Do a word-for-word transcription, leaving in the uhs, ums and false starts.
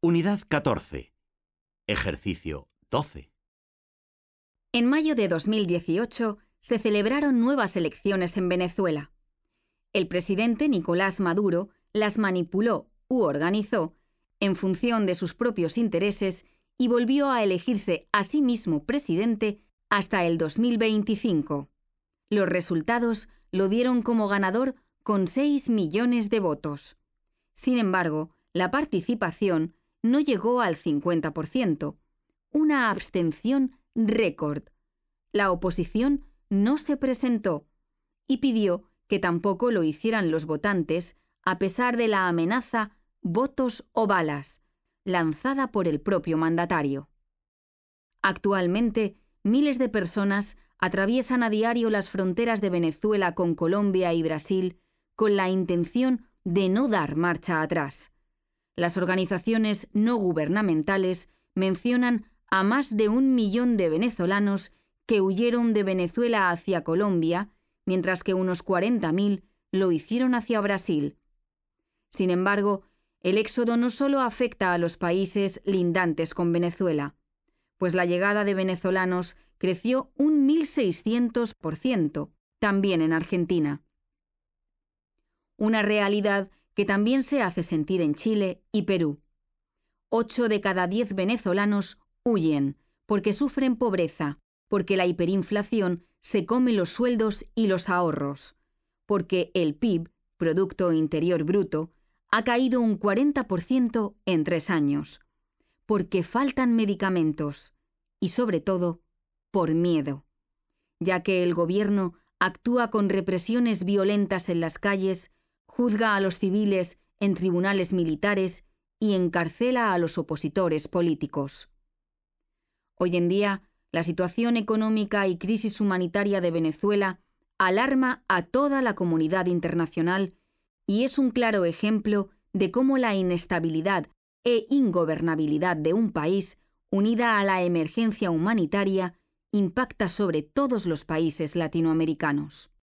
Unidad catorce. Ejercicio doce. En mayo de dos mil dieciocho se celebraron nuevas elecciones en Venezuela. El presidente Nicolás Maduro las manipuló u organizó en función de sus propios intereses y volvió a elegirse a sí mismo presidente hasta el dos mil veinticinco. Los resultados lo dieron como ganador con seis millones de votos. Sin embargo, la participación no llegó al cincuenta por ciento, una abstención récord. La oposición no se presentó y pidió que tampoco lo hicieran los votantes a pesar de la amenaza «votos o balas», lanzada por el propio mandatario. Actualmente, miles de personas atraviesan a diario las fronteras de Venezuela con Colombia y Brasil con la intención de no dar marcha atrás. Las organizaciones no gubernamentales mencionan a más de un millón de venezolanos que huyeron de Venezuela hacia Colombia, mientras que unos cuarenta mil lo hicieron hacia Brasil. Sin embargo, el éxodo no solo afecta a los países lindantes con Venezuela, pues la llegada de venezolanos creció un mil seiscientos por ciento, también en Argentina. Una realidad que también se hace sentir en Chile y Perú. Ocho de cada diez venezolanos huyen porque sufren pobreza, porque la hiperinflación se come los sueldos y los ahorros, porque el P I B, Producto Interior Bruto, ha caído un cuarenta por ciento en tres años, porque faltan medicamentos y, sobre todo, por miedo, ya que el gobierno actúa con represiones violentas en las calles, juzga a los civiles en tribunales militares y encarcela a los opositores políticos. Hoy en día, la situación económica y crisis humanitaria de Venezuela alarma a toda la comunidad internacional y es un claro ejemplo de cómo la inestabilidad e ingobernabilidad de un país, unida a la emergencia humanitaria, impacta sobre todos los países latinoamericanos.